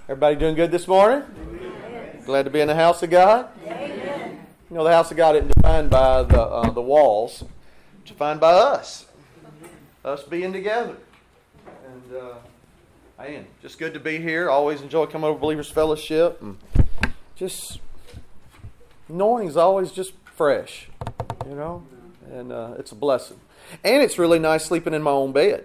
Everybody doing good this morning? Amen. Glad to be in the house of God? Amen. You know, the house of God isn't defined by the walls. It's defined by us. Us being together. And man, just good to be here. Always enjoy coming over Believers Fellowship. And just, anointing's always just fresh, you know? And it's a blessing. And it's really nice sleeping in my own bed.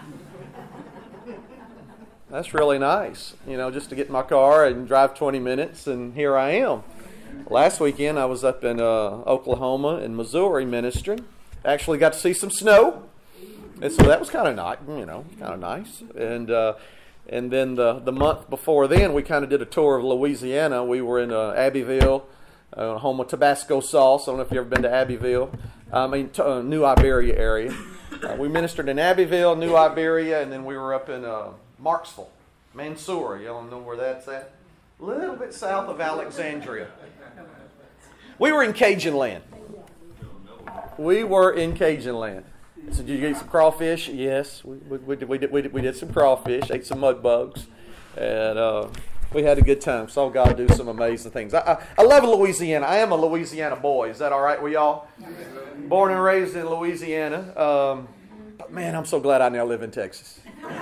That's really nice, you know, just to get in my car and drive 20 minutes, and here I am. Last weekend, I was up in Oklahoma and Missouri ministering. Actually got to see some snow, and so that was kind of nice, you know, kind of nice. And then the month before then, we kind of did a tour of Louisiana. We were in Abbeville, home of Tabasco sauce. I don't know if you've ever been to Abbeville. New Iberia area. We ministered in Abbeville, New Iberia, and then we were up in Marksville, Mansoura. Y'all know where that's at? A little bit south of Alexandria. We were in Cajun land. We were in Cajun land. So did you get some crawfish? Yes, we did some crawfish, ate some mud bugs, and we had a good time. Saw God do some amazing things. I love Louisiana. I am a Louisiana boy. Is that all right with y'all? Born and raised in Louisiana. But man, I'm so glad I now live in Texas.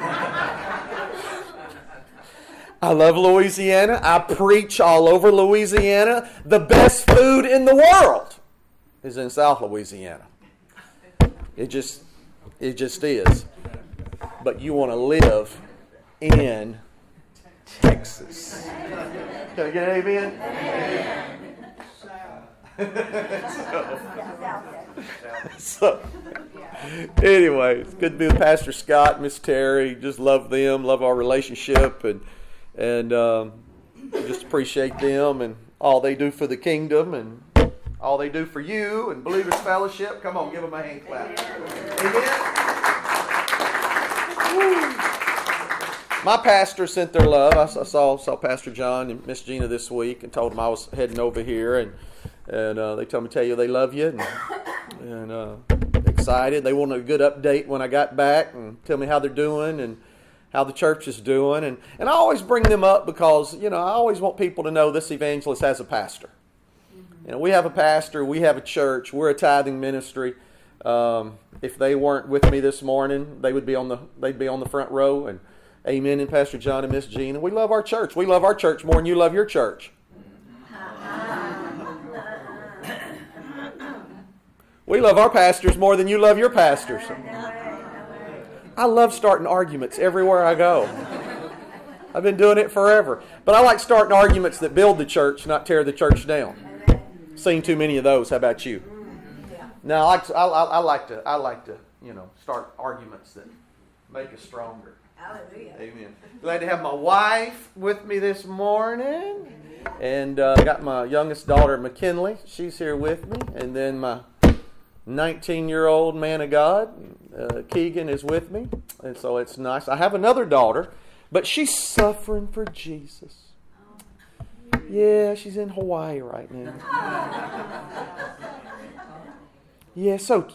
I love Louisiana. I preach all over Louisiana. The best food in the world is in South Louisiana. It just is. But you want to live in Texas. Can I get an amen? So, anyway, it's good to be with Pastor Scott, Miss Terry. Just love them, love our relationship, and just appreciate them and all they do for the kingdom and all they do for you and Believers Fellowship. Come on, give them a hand clap. Amen. My pastor sent their love. I saw Pastor John and Miss Gina this week and told them I was heading over here, and they told me to tell you they love you and excited. They wanted a good update when I got back and tell me how they're doing and how the church is doing. And I always bring them up because, you know, I always want people to know this evangelist has a pastor. You know, we have a pastor, we have a church, we're a tithing ministry. If they weren't with me this morning, they'd be on the front row. And amen. And Pastor John and Miss Gina, we love our church. We love our church more than you love your church. We love our pastors more than you love your pastors. I love starting arguments everywhere I go. I've been doing it forever. But I like starting arguments that build the church, not tear the church down. Seen too many of those. How about you? Now, I like to, you know, start arguments that make us stronger. Hallelujah. Amen. Glad to have my wife with me this morning. And got my youngest daughter, McKinley. She's here with me. And then my 19-year-old man of God, Keegan, is with me. And so it's nice. I have another daughter, but she's suffering for Jesus. Yeah, she's in Hawaii right now. Yeah,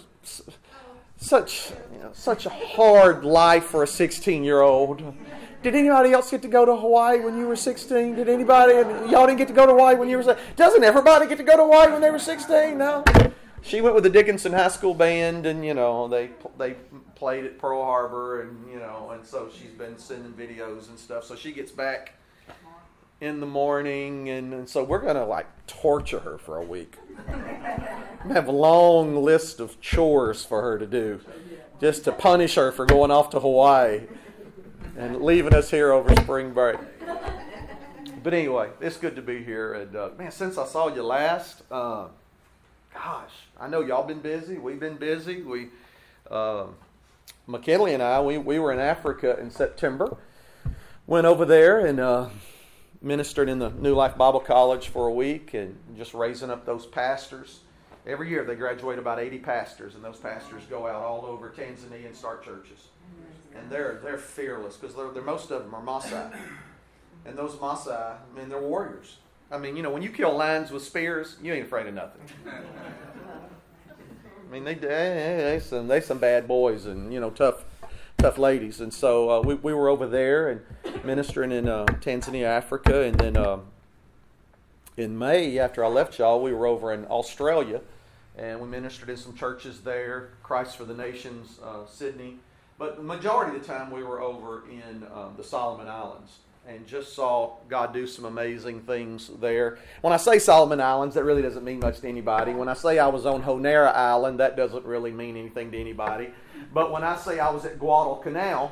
such a hard life for a 16-year-old. Did anybody else get to go to Hawaii when you were 16? Did anybody? Y'all didn't get to go to Hawaii when you were 16? Doesn't everybody get to go to Hawaii when they were 16? No. She went with the Dickinson High School band, and, you know, they played at Pearl Harbor, and, you know, and so she's been sending videos and stuff. So she gets back in the morning, and so we're going to, like, torture her for a week. We have a long list of chores for her to do just to punish her for going off to Hawaii and leaving us here over spring break. But anyway, it's good to be here. And man, since I saw you last, I know y'all been busy. We've been busy. McKinley and I, we were in Africa in September. Went over there and ministered in the New Life Bible College for a week and just raising up those pastors. Every year they graduate about 80 pastors, and those pastors go out all over Tanzania and start churches. And they're fearless because they're most of them are Maasai. And those Maasai, I mean, they're warriors. I mean, you know, when you kill lions with spears, you ain't afraid of nothing. I mean, they some bad boys and, you know, tough tough ladies. And so we were over there and ministering in Tanzania, Africa, and then in May, after I left y'all, we were over in Australia, and we ministered in some churches there, Christ for the Nations, Sydney. But the majority of the time we were over in the Solomon Islands and just saw God do some amazing things there. When I say Solomon Islands, that really doesn't mean much to anybody. When I say I was on Honera Island, that doesn't really mean anything to anybody. But when I say I was at Guadalcanal,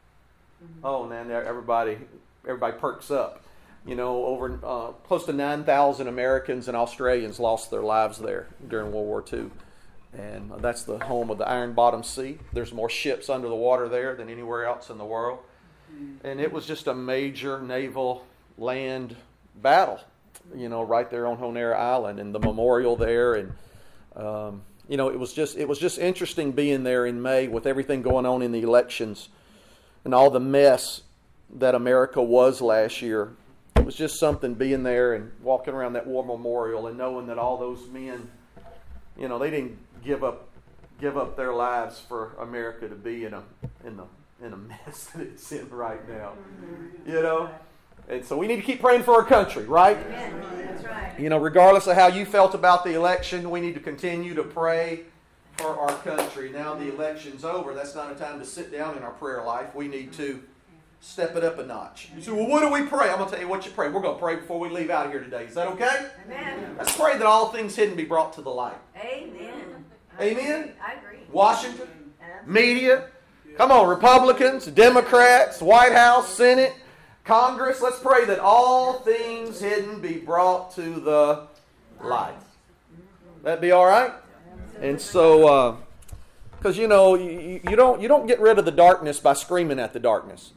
oh man, everybody perks up. You know, over close to 9,000 Americans and Australians lost their lives there during World War II. And that's the home of the Iron Bottom Sea. There's more ships under the water there than anywhere else in the world. And it was just a major naval land battle, you know, right there on Honera Island, and the memorial there. And, you know, it was just interesting being there in May with everything going on in the elections and all the mess that America was last year. It was just something being there and walking around that war memorial and knowing that all those men, you know, they didn't give up their lives for America to be in a mess that it's in right now. You know? And so we need to keep praying for our country, right? That's right. You know, regardless of how you felt about the election, we need to continue to pray for our country. Now the election's over. That's not a time to sit down in our prayer life. We need to step it up a notch. You say, well, what do we pray? I'm going to tell you what you pray. We're going to pray before we leave out of here today. Is that okay? Amen. Let's pray that all things hidden be brought to the light. Amen. Amen? I agree. Washington, media, come on, Republicans, Democrats, White House, Senate, Congress. Let's pray that all things hidden be brought to the light. That be all right? And so, because you know, you don't get rid of the darkness by screaming at the darkness.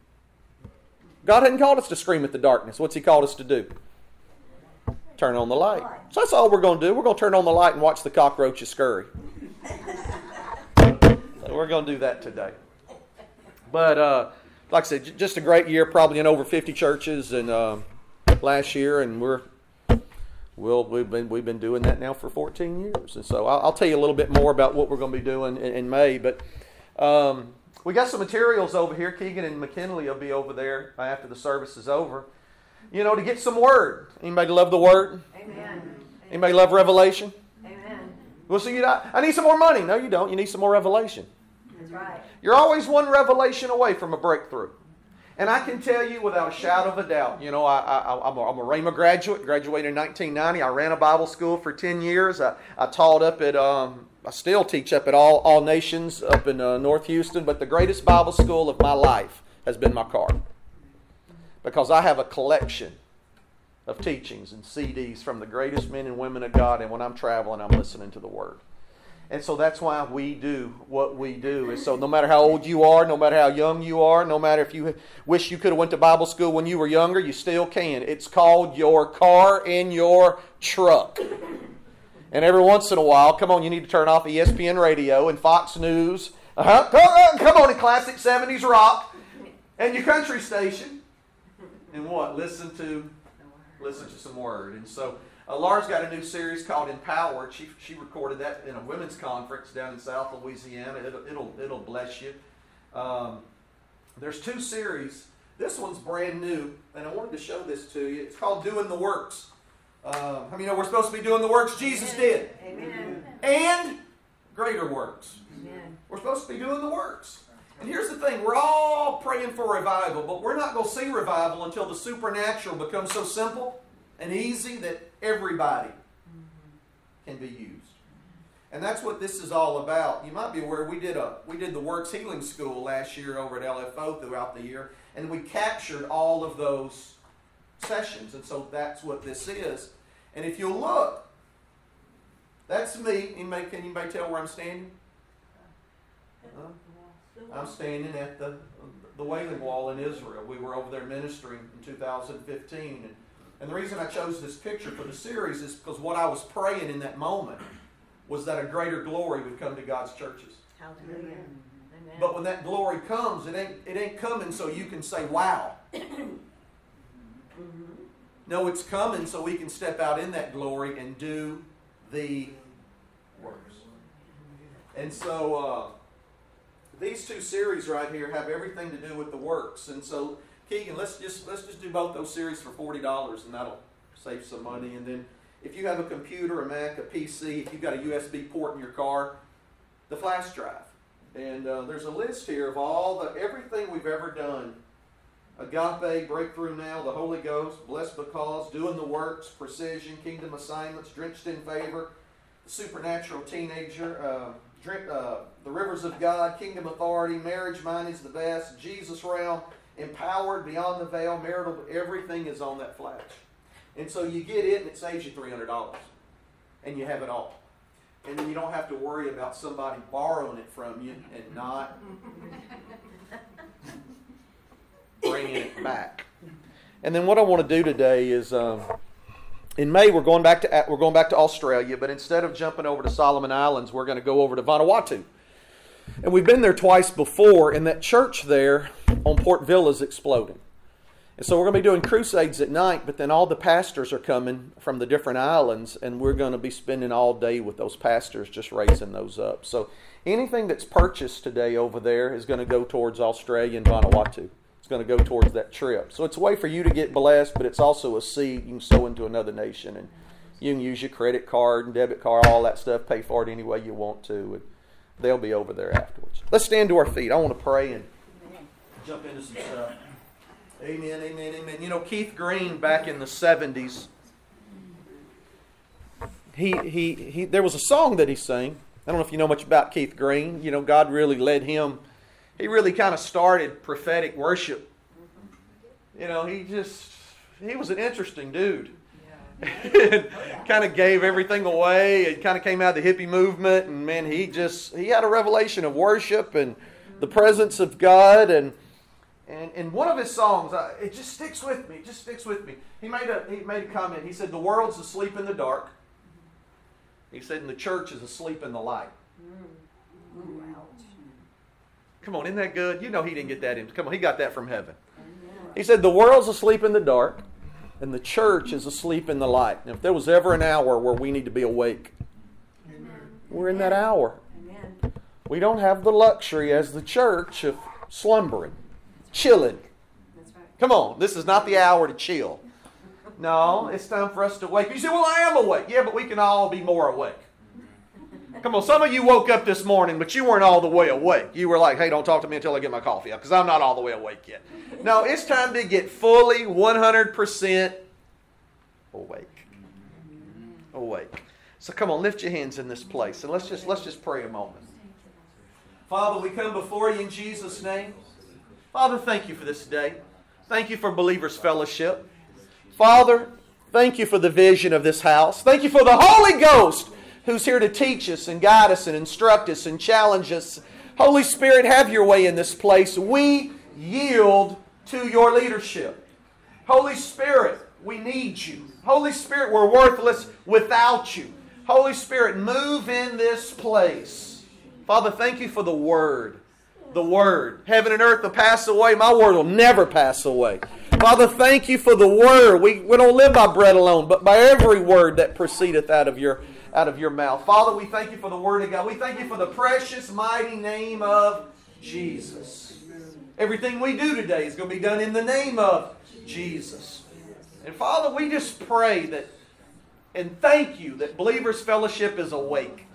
God hadn't called us to scream at the darkness. What's He called us to do? Turn on the light. So that's all we're going to do. We're going to turn on the light and watch the cockroaches scurry. So we're going to do that today. But like I said, just a great year, probably in over 50 churches and last year, and we've been doing that now for 14 years. And so I'll tell you a little bit more about what we're going to be doing in May. But we got some materials over here. Keegan and McKinley will be over there after the service is over. You know, to get some Word. Anybody love the Word? Amen. Anybody love Revelation? Amen. Well, so I need some more money. No, you don't. You need some more revelation. That's right. You're always one revelation away from a breakthrough. And I can tell you without a shadow of a doubt, you know, I'm a Rhema graduate, graduated in 1990. I ran a Bible school for 10 years. I taught up at, I still teach up at All Nations up in North Houston. But the greatest Bible school of my life has been my car. Because I have a collection of teachings and CDs from the greatest men and women of God. And when I'm traveling, I'm listening to the Word. And so that's why we do what we do. And so no matter how old you are, no matter how young you are, no matter if you wish you could have went to Bible school when you were younger, you still can. It's called your car in your truck. And every once in a while, come on, you need to turn off ESPN radio and Fox News. Come on, and classic 70s rock and your country station. And what? Listen to some Word. And so Laura's got a new series called Empowered. She recorded that in a women's conference down in South Louisiana. It'll bless you. There's two series. This one's brand new, and I wanted to show this to you. It's called Doing the Works. How many know we're supposed to be doing the works Jesus did? Amen. And greater works. Amen. We're supposed to be doing the works. And here's the thing, we're all praying for revival, but we're not going to see revival until the supernatural becomes so simple and easy that everybody can be used. And that's what this is all about. You might be aware we did the Works Healing School last year over at LFO throughout the year, and we captured all of those sessions. And so that's what this is. And if you'll look, that's me. Can anybody tell where I'm standing? I'm standing at the Wailing Wall in Israel. We were over there ministering in 2015. And the reason I chose this picture for the series is because what I was praying in that moment was that a greater glory would come to God's churches. Hallelujah. Amen. But when that glory comes, it ain't coming so you can say, wow. No, it's coming so we can step out in that glory and do the works. And so these two series right here have everything to do with the works. And so, Keegan, let's just do both those series for $40, and that'll save some money. And then if you have a computer, a Mac, a PC, if you've got a USB port in your car, the flash drive. And there's a list here of everything we've ever done. Agape, Breakthrough Now, the Holy Ghost, Blessed Because, Doing the Works, Precision, Kingdom Assignments, Drenched in Favor, The Supernatural Teenager, The Rivers of God, Kingdom Authority, Marriage, Mine is the Best, Jesus Realm, Empowered, Beyond the Veil, Marital, everything is on that flash. And so you get it and it saves you $300. And you have it all. And then you don't have to worry about somebody borrowing it from you and not bringing it back. And then what I want to do today is, in May we're going back to Australia, but instead of jumping over to Solomon Islands, we're going to go over to Vanuatu. And we've been there twice before, and that church there on Port Vila is exploding. And so we're going to be doing crusades at night, but then all the pastors are coming from the different islands, and we're going to be spending all day with those pastors just raising those up. So anything that's purchased today over there is going to go towards Australia and Vanuatu. It's going to go towards that trip. So it's a way for you to get blessed, but it's also a seed you can sow into another nation. And you can use your credit card and debit card, all that stuff, pay for it any way you want to. And they'll be over there afterwards. Let's stand to our feet. I want to pray and jump into some stuff. Amen, amen, amen. You know, Keith Green back in the 70s, there was a song that he sang. I don't know if you know much about Keith Green. You know, God really led him. He really kind of started prophetic worship. You know, he was an interesting dude. Kind of gave everything away. It kind of came out of the hippie movement. And man, he had a revelation of worship and the presence of God. And one of his songs, it just sticks with me. It just sticks with me. He made a comment. He said, "The world's asleep in the dark." He said, "And the church is asleep in the light." Come on, isn't that good? You know he didn't get that in. Come on, he got that from heaven. He said, "The world's asleep in the dark, and the church is asleep in the light." And if there was ever an hour where we need to be awake, we're in that hour. We don't have the luxury as the church of slumbering. Chilling. Come on, this is not the hour to chill. No, it's time for us to wake. You say, "Well, I am awake." Yeah, but we can all be more awake. Come on, some of you woke up this morning, but you weren't all the way awake. You were like, "Hey, don't talk to me until I get my coffee up, because I'm not all the way awake yet." No, it's time to get fully 100% awake. Awake. So come on, lift your hands in this place, and let's just pray a moment. Father, we come before you in Jesus' name. Father, thank you for this day. Thank you for Believers Fellowship. Father, thank you for the vision of this house. Thank you for the Holy Ghost who's here to teach us and guide us and instruct us and challenge us. Holy Spirit, have your way in this place. We yield to your leadership. Holy Spirit, we need you. Holy Spirit, we're worthless without you. Holy Spirit, move in this place. Father, thank you for the Word. The Word. Heaven and earth will pass away. My Word will never pass away. Father, thank you for the Word. We don't live by bread alone, but by every word that proceedeth out of your mouth. Father, we thank you for the Word of God. We thank you for the precious, mighty name of Jesus. Everything we do today is going to be done in the name of Jesus. And Father, we just pray that and thank you that Believers Fellowship is awake.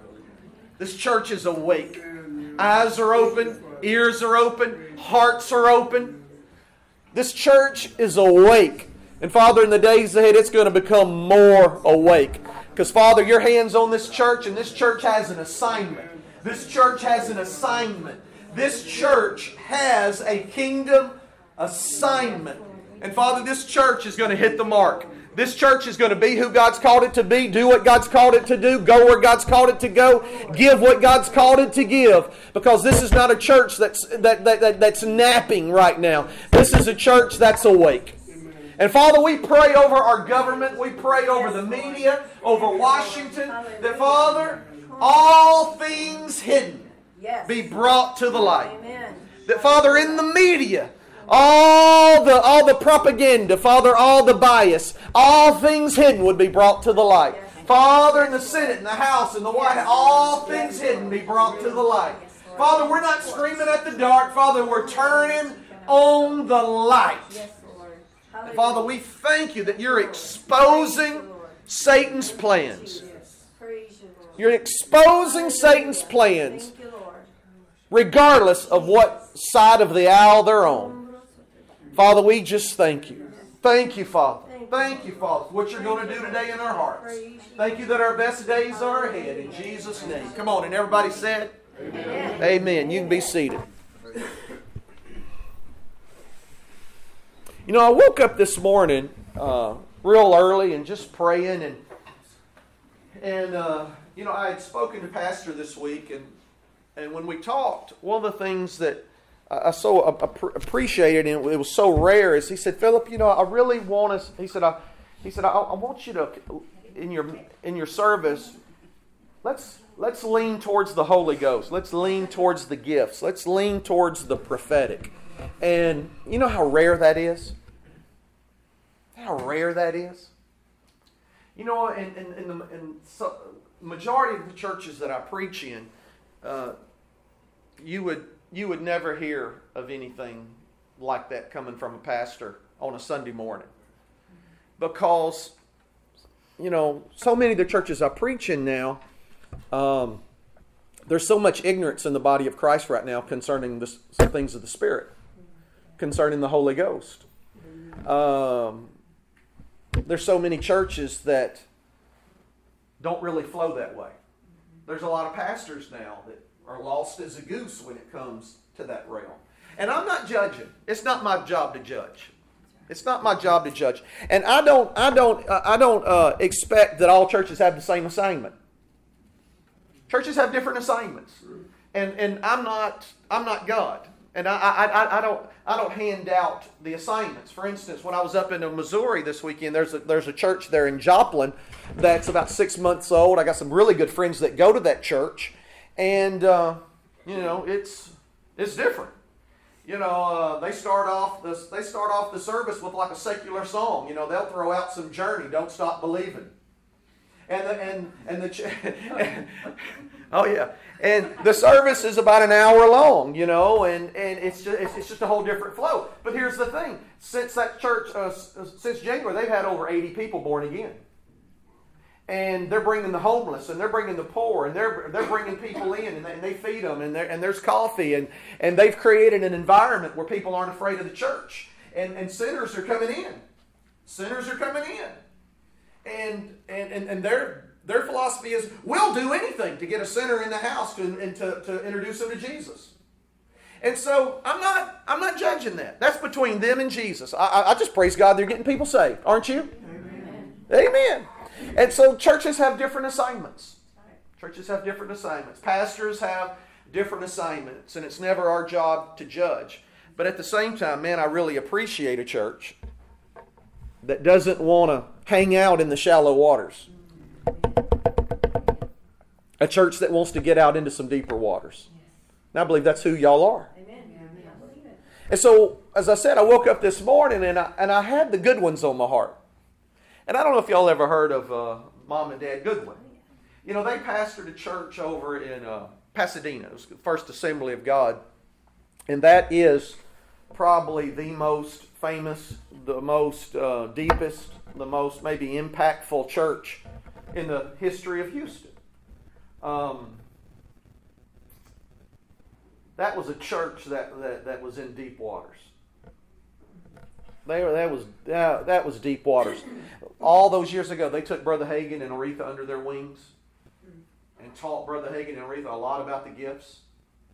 This church is awake. Eyes are open, ears are open, hearts are open. This church is awake. And Father, in the days ahead, it's going to become more awake. Because Father, your hand's on this church, and this church has an assignment. This church has an assignment. This church has a kingdom assignment. And Father, this church is going to hit the mark. This church is going to be who God's called it to be, do what God's called it to do, go where God's called it to go, give what God's called it to give. Because this is not a church that's napping right now. This is a church that's awake. And Father, we pray over our government, we pray over the media, over Washington, that Father, all things hidden be brought to the light. That Father, in the media, all the propaganda, Father, all the bias, all things hidden would be brought to the light. Father, in the Senate, in the House, in the White House, all things hidden be brought to the light. Father, we're not screaming at the dark. Father, we're turning on the light. Yes, Lord. Father, we thank you that you're exposing Satan's plans. Praise you, Lord. You're exposing Satan's plans Thank you, Lord. regardless of what side of the aisle they're on. Father, we just thank you. Thank you, Father. Thank you, Father, for what you're going to do today in our hearts. Thank you that our best days are ahead. In Jesus' name. Come on, and everybody said, Amen. Amen. You can be seated. You know, I woke up this morning real early and just praying, and you know, I had spoken to Pastor this week, and when we talked, one of the things that I so appreciated, and it was so rare, is he said, Philip, you know, I really want us. He said, I want you to in your service, let's lean towards the Holy Ghost. Let's lean towards the gifts. Let's lean towards the prophetic. And you know how rare that is? How rare that is? You know, in the majority of the churches that I preach in, you would never hear of anything like that coming from a pastor on a Sunday morning. Because, you know, so many of the churches I preach in now, there's so much ignorance in the body of Christ right now concerning some things of the Spirit, concerning the Holy Ghost. There's so many churches that don't really flow that way. There's a lot of pastors now that are lost as a goose when it comes to that realm. And I'm not judging. It's not my job to judge. It's not my job to judge. And I don't expect that all churches have the same assignment. Churches have different assignments. And I'm not God. And I don't hand out the assignments. For instance, when I was up in Missouri this weekend, there's a church there in Joplin that's about 6 months old. I got some really good friends that go to that church, and you know, it's different. You know, they start off the service with like a secular song. You know, they'll throw out some Journey, "Don't Stop Believing," oh yeah, and the service is about an hour long. You know, and it's just a whole different flow. But here's the thing: since that church, since January, they've had over 80 people born again. And they're bringing the homeless, and they're bringing the poor, and they're bringing people in, and they feed them, and there's coffee, and they've created an environment where people aren't afraid of the church, and sinners are coming in. Sinners are coming in, and their philosophy is, we'll do anything to get a sinner in the house to introduce them to Jesus. And so I'm not judging that. That's between them and Jesus. I just praise God they're getting people saved, aren't you? Amen. Amen. And so churches have different assignments. Churches have different assignments. Pastors have different assignments, and it's never our job to judge. But at the same time, man, I really appreciate a church that doesn't want to hang out in the shallow waters. A church that wants to get out into some deeper waters. And I believe that's who y'all are. And so, as I said, I woke up this morning and I had the good ones on my heart. And I don't know if y'all ever heard of Mom and Dad Goodwin. You know, they pastored a church over in Pasadena. It was the First Assembly of God. And that is probably the most famous, the most deepest, the most maybe impactful church in the history of Houston. That was a church that was in deep waters. That was deep waters. All those years ago, they took Brother Hagin and Aretha under their wings and taught Brother Hagin and Aretha a lot about the gifts.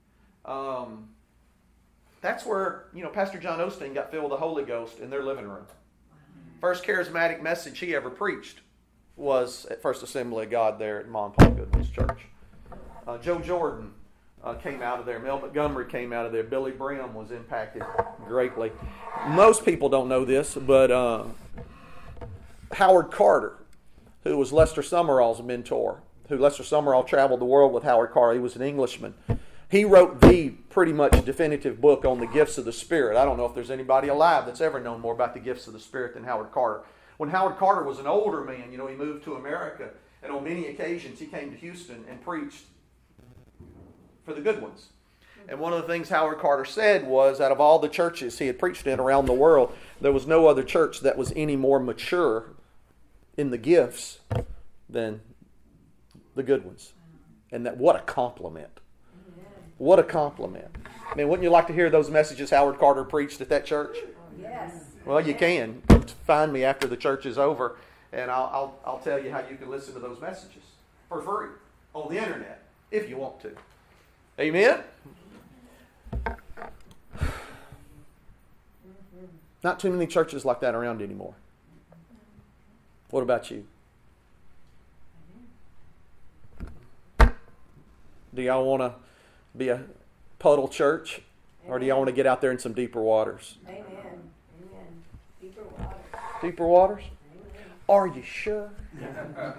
That's where, you know, Pastor John Osteen got filled with the Holy Ghost in their living room. First charismatic message he ever preached was at First Assembly of God there at Mom and Paul Goodwin's church. Joe Jordan came out of there. Mel Montgomery came out of there. Billy Brim was impacted greatly. Most people don't know this, but Howard Carter, who was Lester Sumrall's mentor, Lester Sumrall traveled the world with Howard Carter. He was an Englishman. He wrote the pretty much definitive book on the gifts of the Spirit. I don't know if there's anybody alive that's ever known more about the gifts of the Spirit than Howard Carter. When Howard Carter was an older man, you know, he moved to America, and on many occasions he came to Houston and preached for the good ones. And one of the things Howard Carter said was, out of all the churches he had preached in around the world, there was no other church that was any more mature in the gifts than the good ones. And that, what a compliment. What a compliment. I mean, wouldn't you like to hear those messages Howard Carter preached at that church? Yes. Well, you can. Find me after the church is over, and I'll tell you how you can listen to those messages for free on the internet, if you want to. Amen? Not too many churches like that around anymore. What about you? Do y'all want to be a puddle church? Or do y'all want to get out there in some deeper waters? Amen. Amen. Deeper water. Deeper waters? Amen. Are you sure? I am.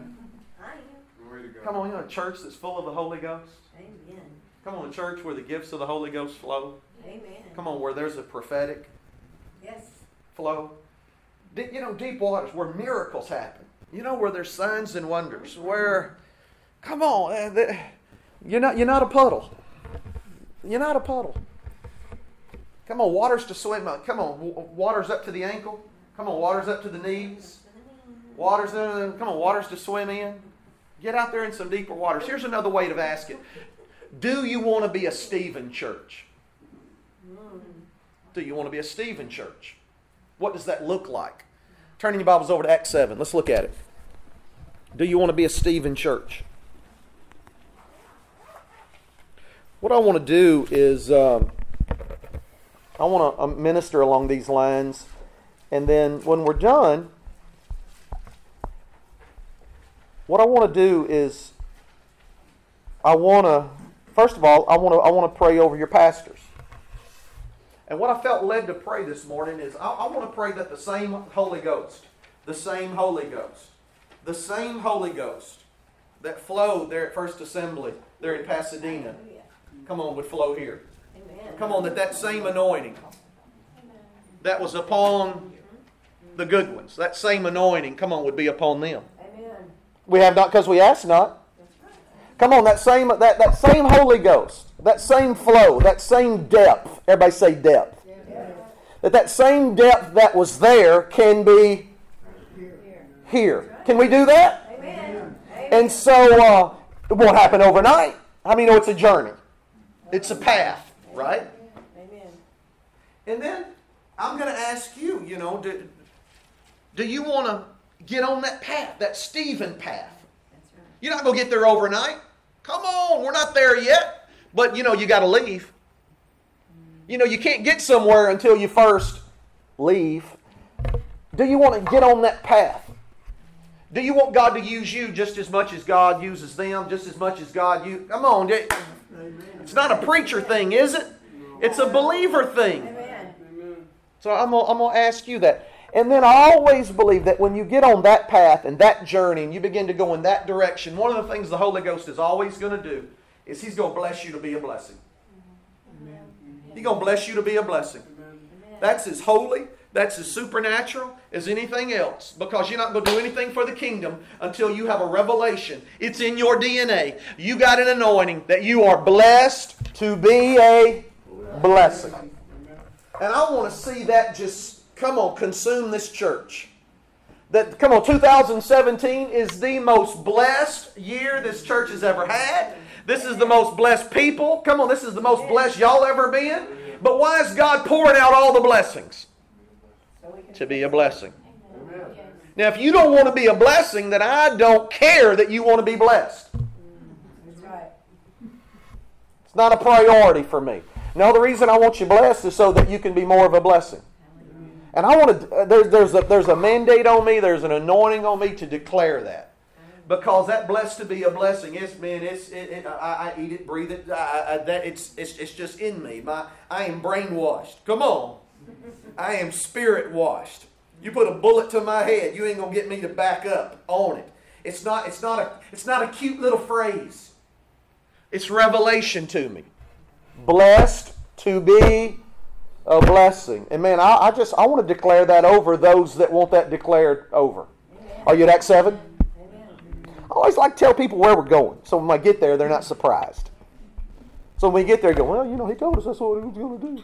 Come on, a church that's full of the Holy Ghost. Amen. Come on, a church where the gifts of the Holy Ghost flow. Amen. Come on, where there's a prophetic Yes. flow. Deep waters where miracles happen. Where there's signs and wonders. Where, come on, you're not a puddle. You're not a puddle. Come on, waters to swim. Come on, waters up to the ankle. Come on, waters up to the knees. Waters to swim in. Get out there in some deeper waters. Here's another way to ask it. Do you want to be a Stephen church? Do you want to be a Stephen church? What does that look like? Turning your Bibles over to Acts 7. Let's look at it. Do you want to be a Stephen church? What I want to do is I want to minister along these lines, and then when we're done, what I want to do is first of all, I want to pray over your pastors. And what I felt led to pray this morning is I want to pray that the same Holy Ghost that flowed there at First Assembly, there in Pasadena, come on, would flow here. Amen. Come on, that same anointing that was upon the good ones, that same anointing, come on, would be upon them. Amen. We have not because we ask not. Come on, that same Holy Ghost, that same flow, that same depth. Everybody say depth. Yes. That same depth that was there can be here. Can we do that? Amen. And so it won't happen overnight. How many know it's a journey? It's a path, right? Amen. And then I'm going to ask you, do you want to get on that path, that Stephen path? That's right. You're not going to get there overnight. Come on, we're not there yet. But, you got to leave. You can't get somewhere until you first leave. Do you want to get on that path? Do you want God to use you just as much as God uses them, just as much as God uses... Come on. It's not a preacher thing, is it? It's a believer thing. Amen. So I'm going to ask you that. And then I always believe that when you get on that path and that journey and you begin to go in that direction, one of the things the Holy Ghost is always going to do is He's going to bless you to be a blessing. He's going to bless you to be a blessing. That's as holy, that's as supernatural as anything else, because you're not going to do anything for the kingdom until you have a revelation. It's in your DNA. You got an anointing that you are blessed to be a blessing. And I want to see that just, come on, consume this church. 2017 is the most blessed year this church has ever had. This is the most blessed people. Come on, this is the most blessed y'all ever been. But why is God pouring out all the blessings? To be a blessing. Now, if you don't want to be a blessing, then I don't care that you want to be blessed. That's right. It's not a priority for me. No, the reason I want you blessed is so that you can be more of a blessing. And I want to. There's a mandate on me. There's an anointing on me to declare that, because that blessed to be a blessing. I eat it, breathe it. It's just in me. I am brainwashed. Come on, I am spirit washed. You put a bullet to my head, you ain't gonna get me to back up on it. It's not a cute little phrase. It's revelation to me. Blessed to be a blessing. And man, I want to declare that over those that want that declared over. Amen. Are you at Acts 7? Amen. I always like to tell people where we're going, so when I get there, they're not surprised. So when we get there, you go, well, he told us that's what he was going to do.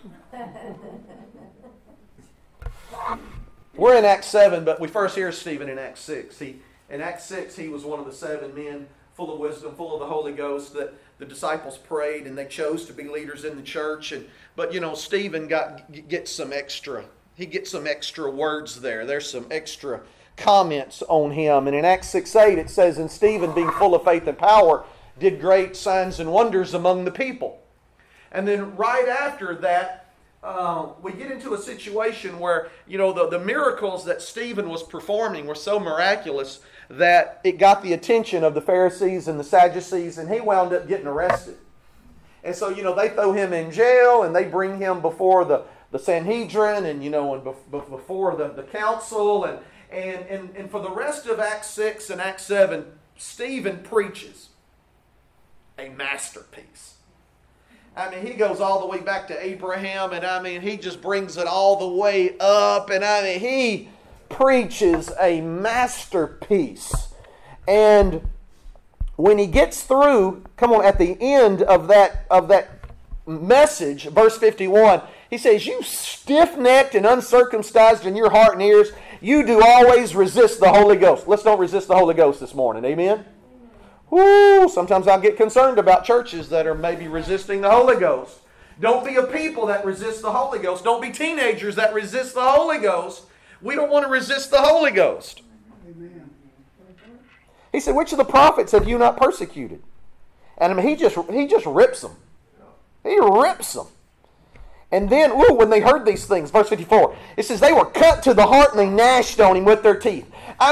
We're in Acts 7, but we first hear Stephen in Acts 6. In Acts 6, he was one of the 7 men full of wisdom, full of the Holy Ghost, that the disciples prayed and they chose to be leaders in the church. But Stephen gets some extra. He gets some extra words there. There's some extra comments on him. And in Acts 6:8 it says, and Stephen, being full of faith and power, did great signs and wonders among the people. And then right after that, we get into a situation where, the miracles that Stephen was performing were so miraculous that it got the attention of the Pharisees and the Sadducees, and he wound up getting arrested. And so, they throw him in jail, and they bring him before the Sanhedrin, and, before the council, and for the rest of Acts 6 and Acts 7, Stephen preaches a masterpiece. He goes all the way back to Abraham, and he just brings it all the way up, and he preaches a masterpiece. And when he gets through, at the end of that message, verse 51, he says, you stiff-necked and uncircumcised in your heart and ears, you do always resist the Holy Ghost. Let's don't resist the Holy Ghost this morning. Amen? Woo, sometimes I get concerned about churches that are maybe resisting the Holy Ghost. Don't be a people that resist the Holy Ghost. Don't be teenagers that resist the Holy Ghost. We don't want to resist the Holy Ghost. Amen. He said, which of the prophets have you not persecuted? And he just rips them. He rips them. And then, when they heard these things, verse 54, it says, they were cut to the heart and they gnashed on him with their teeth.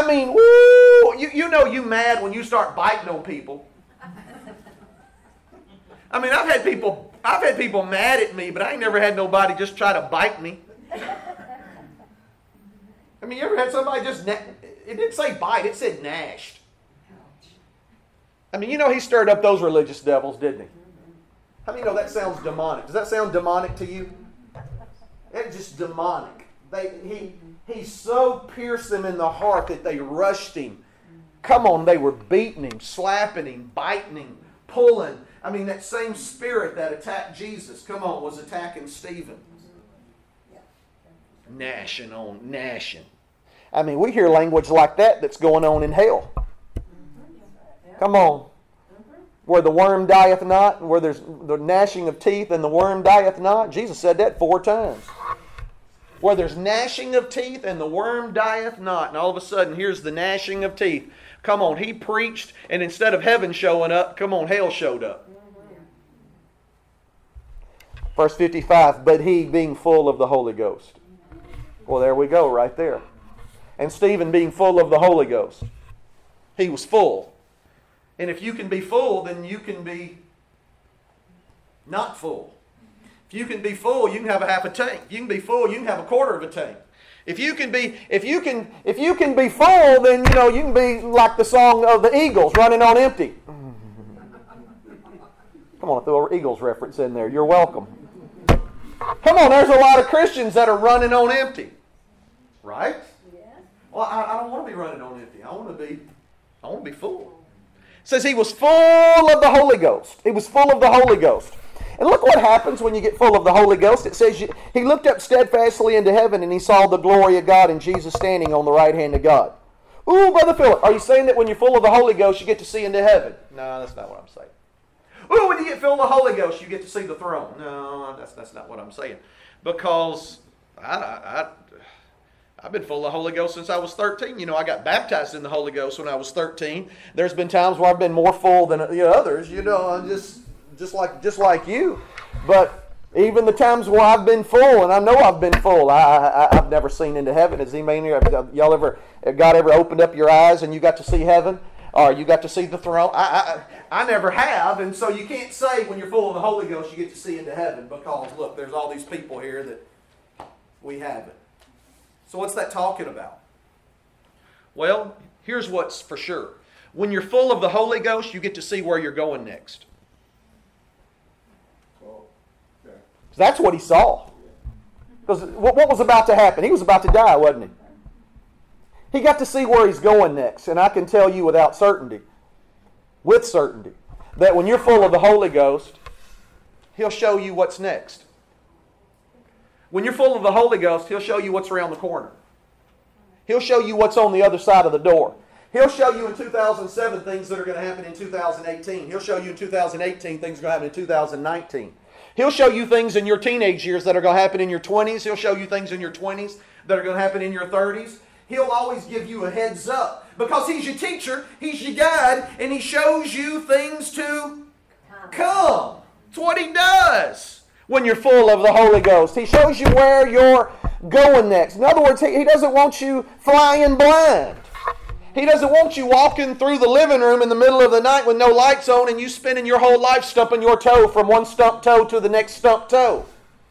You mad when you start biting on people. I've had people mad at me, but I ain't never had nobody just try to bite me. You ever had somebody just, it didn't say bite, it said gnashed. He stirred up those religious devils, didn't he? How many know that sounds demonic? Does that sound demonic to you? It's just demonic. He so pierced them in the heart that they rushed him. Come on, they were beating him, slapping him, biting him, pulling. That same spirit that attacked Jesus, was attacking Stephen. Gnashing. We hear language like that's going on in hell. Come on. Where the worm dieth not, and where there's the gnashing of teeth and the worm dieth not. Jesus said that 4 times. Where there's gnashing of teeth and the worm dieth not. And all of a sudden, here's the gnashing of teeth. Come on, he preached, and instead of heaven showing up, hell showed up. Verse 55, but he being full of the Holy Ghost. Well, there we go, right there. And Stephen being full of the Holy Ghost. He was full. And if you can be full, then you can be not full. If you can be full, you can have a half a tank. You can be full, you can have a quarter of a tank. If you can be full, then you can be like the song of the Eagles, running on empty. Come on, throw an Eagles reference in there. You're welcome. Come on, there's a lot of Christians that are running on empty. Right? Yeah. Well, I don't want to be running on empty. I want to be full. It says he was full of the Holy Ghost. He was full of the Holy Ghost. And look what happens when you get full of the Holy Ghost. It says he looked up steadfastly into heaven and he saw the glory of God and Jesus standing on the right hand of God. Ooh, Brother Philip, are you saying that when you're full of the Holy Ghost you get to see into heaven? No, that's not what I'm saying. Ooh, when you get filled with the Holy Ghost you get to see the throne. No, that's not what I'm saying. Because I've been full of the Holy Ghost since I was 13. I got baptized in the Holy Ghost when I was 13. There's been times where I've been more full than others. Just like you. But even the times where I've been full, and I know I've been full, I've never seen into heaven. Has anybody here? God ever opened up your eyes and you got to see heaven? Or you got to see the throne? I never have, and so you can't say when you're full of the Holy Ghost you get to see into heaven because, look, there's all these people here that we haven't. So what's that talking about? Well, here's what's for sure. When you're full of the Holy Ghost, you get to see where you're going next. That's what he saw. Because what was about to happen? He was about to die, wasn't he? He got to see where he's going next. And I can tell you with certainty, that when you're full of the Holy Ghost, He'll show you what's next. When you're full of the Holy Ghost, He'll show you what's around the corner. He'll show you what's on the other side of the door. He'll show you in 2007 things that are going to happen in 2018. He'll show you in 2018 things that are going to happen in 2019. He'll show you things in your teenage years that are going to happen in your 20s. He'll show you things in your 20s that are going to happen in your 30s. He'll always give you a heads up because He's your teacher, He's your guide, and He shows you things to come. That's what He does when you're full of the Holy Ghost. He shows you where you're going next. In other words, He doesn't want you flying blind. He doesn't want you walking through the living room in the middle of the night with no lights on and you spending your whole life stumping your toe from one stump toe to the next stump toe.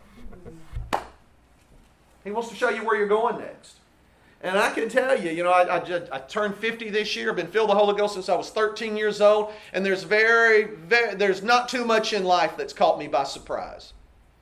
He wants to show you where you're going next. And I can tell you, I turned 50 this year. I've been filled with the Holy Ghost since I was 13 years old. And there's not too much in life that's caught me by surprise.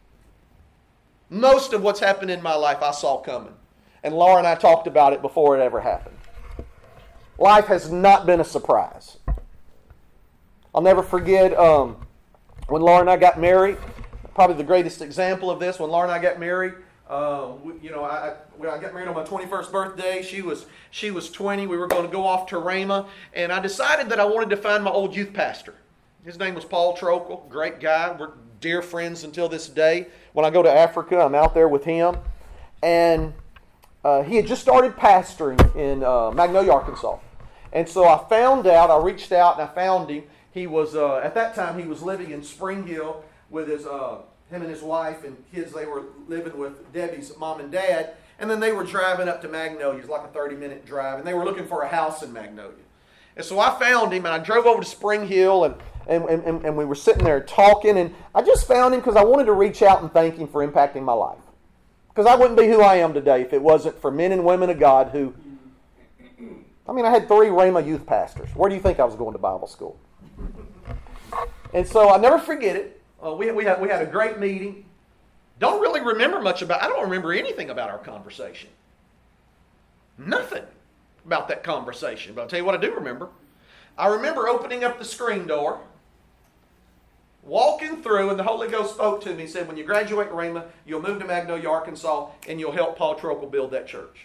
Most of what's happened in my life I saw coming. And Laura and I talked about it before it ever happened. Life has not been a surprise. I'll never forget when Laura and I got married. Probably the greatest example of this, when Laura and I got married, I got married on my 21st birthday. She was 20. We were going to go off to Rhema, and I decided that I wanted to find my old youth pastor. His name was Paul Trokel, great guy. We're dear friends until this day. When I go to Africa, I'm out there with him, and he had just started pastoring in Magnolia, Arkansas. And so I reached out and I found him. He was, at that time, he was living in Spring Hill with him and his wife and kids. They were living with Debbie's mom and dad. And then they were driving up to Magnolia. It was like a 30-minute drive. And they were looking for a house in Magnolia. And so I found him and I drove over to Spring Hill and we were sitting there talking. And I just found him because I wanted to reach out and thank him for impacting my life. Because I wouldn't be who I am today if it wasn't for men and women of God who... I had 3 Rhema youth pastors. Where do you think I was going to Bible school? And so I'll never forget it. We had a great meeting. Don't really remember much about... I don't remember anything about our conversation. Nothing about that conversation. But I'll tell you what I do remember. I remember opening up the screen door, walking through, and the Holy Ghost spoke to me and said, when you graduate Rhema, you'll move to Magnolia, Arkansas, and you'll help Paul Trokel build that church.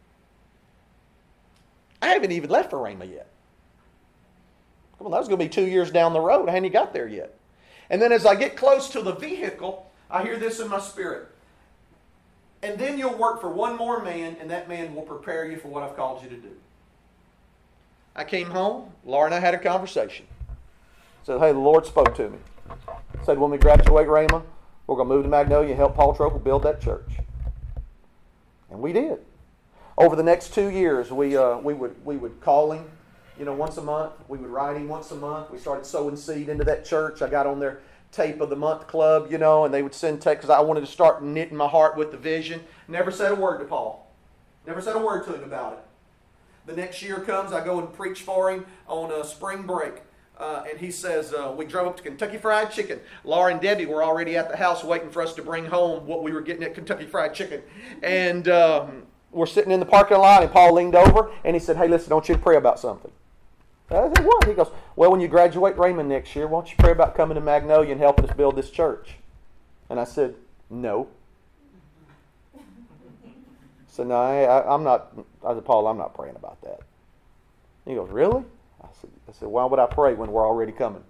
I haven't even left for Rhema yet. Come on, that was going to be 2 years down the road. I hadn't got there yet. And then as I get close to the vehicle, I hear this in my spirit. And then you'll work for one more man, and that man will prepare you for what I've called you to do. I came home. Laura and I had a conversation. Said, hey, the Lord spoke to me. Said, when we graduate Rhema, we're going to move to Magnolia and help Paul Trokel build that church. And we did. Over the next 2 years, we would call him, once a month. We would write him once a month. We started sowing seed into that church. I got on their tape of the month club, and they would send text because I wanted to start knitting my heart with the vision. Never said a word to Paul. Never said a word to him about it. The next year comes, I go and preach for him on spring break. And he says, we drove up to Kentucky Fried Chicken. Laura and Debbie were already at the house waiting for us to bring home what we were getting at Kentucky Fried Chicken. And we're sitting in the parking lot, and Paul leaned over, and he said, hey, listen, I want you to pray about something. I said, what? He goes, well, when you graduate Rhema next year, why don't you pray about coming to Magnolia and helping us build this church? And I said, no. So no, I'm not. I said, Paul, I'm not praying about that. He goes, really? I said, why would I pray when we're already coming?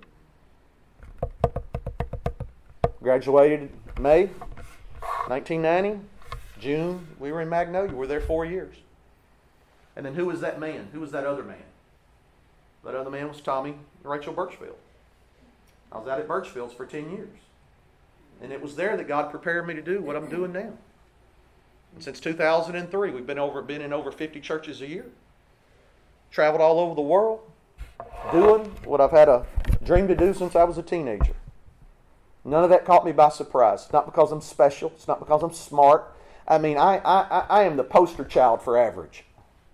Graduated May 1990. June, we were in Magnolia. We were there 4 years. And then who was that man? Who was that other man? That other man was Tommy and Rachel Birchfield. I was out at Birchfield's for 10 years. And it was there that God prepared me to do what I'm doing now. And since 2003, we've been in over 50 churches a year. Traveled all over the world, doing what I've had a dream to do since I was a teenager. None of that caught me by surprise. It's not because I'm special. It's not because I'm smart. I am the poster child for average.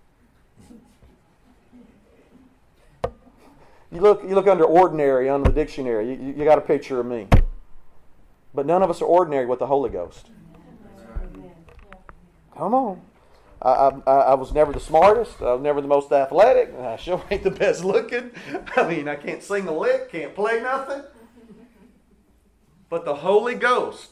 You look under ordinary on the dictionary. You got a picture of me. But none of us are ordinary with the Holy Ghost. Come on. I was never the smartest. I was never the most athletic. I sure ain't the best looking. I can't sing a lick. Can't play nothing. But the Holy Ghost,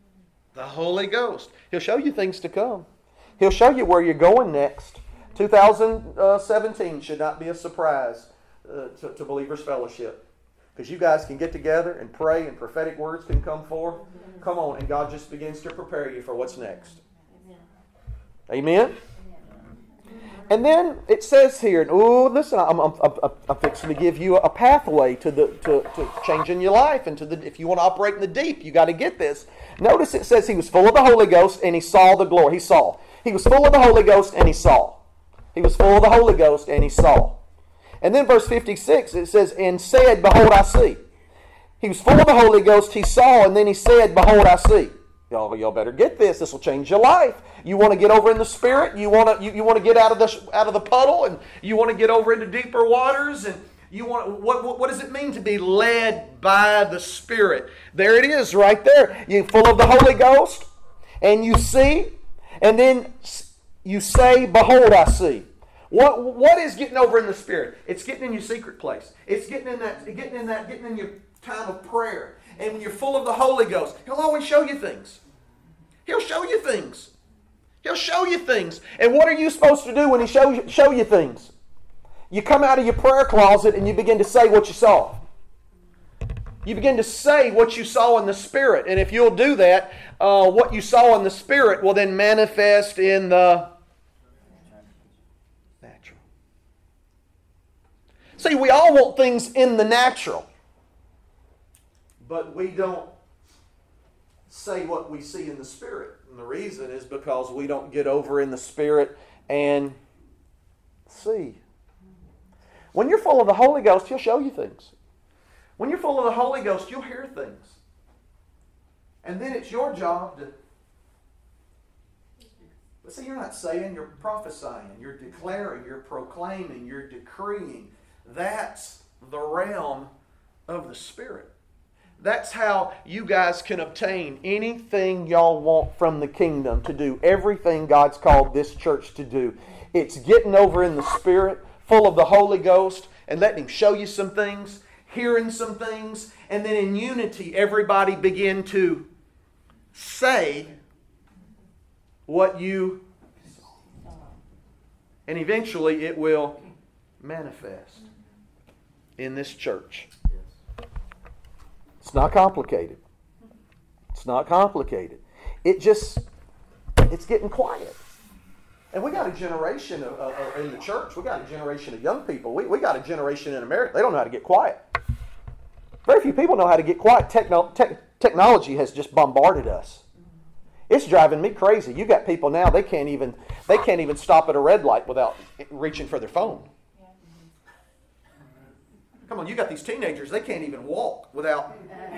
He'll show you things to come. He'll show you where you're going next. 2017 should not be a surprise to Believers Fellowship. Because you guys can get together and pray and prophetic words can come forth. Come on, and God just begins to prepare you for what's next. Amen? And then it says here, listen, I'm fixing to give you a pathway to changing your life. And if you want to operate in the deep, you got to get this. Notice it says he was full of the Holy Ghost and he saw the glory. He saw. He was full of the Holy Ghost and he saw. He was full of the Holy Ghost and he saw. And then verse 56, it says, and said, behold, I see. He was full of the Holy Ghost, he saw, and then he said, behold, I see. Y'all better get this. This will change your life. You want to get over in the Spirit. You want to get out of the puddle, and you want to get over into deeper waters. And you want what does it mean to be led by the Spirit? There it is, right there. You're full of the Holy Ghost, and you see, and then you say, "Behold, I see." What is getting over in the Spirit? It's getting in your secret place. It's getting in your time of prayer. And when you're full of the Holy Ghost, He'll always show you things. He'll show you things. He'll show you things. And what are you supposed to do when He show you things? You come out of your prayer closet and you begin to say what you saw. You begin to say what you saw in the Spirit. And if you'll do that, what you saw in the Spirit will then manifest in the natural. See, we all want things in the natural. But we don't say what we see in the Spirit. And the reason is because we don't get over in the Spirit and see. When you're full of the Holy Ghost, He'll show you things. When you're full of the Holy Ghost, you'll hear things. And then it's your job to... But see, you're not saying, you're prophesying, you're declaring, you're proclaiming, you're decreeing. That's the realm of the Spirit. That's how you guys can obtain anything y'all want from the kingdom to do. Everything God's called this church to do. It's getting over in the Spirit, full of the Holy Ghost, and letting Him show you some things, hearing some things, and then in unity, everybody begin to say what you saw. And eventually it will manifest in this church. It's not complicated. It's not complicated. It's getting quiet. And we got a generation in the church. We got a generation of young people. We got a generation in America. They don't know how to get quiet. Very few people know how to get quiet. Technology has just bombarded us. It's driving me crazy. You got people now, they can't even stop at a red light without reaching for their phone. Come on, you got these teenagers, they can't even walk without...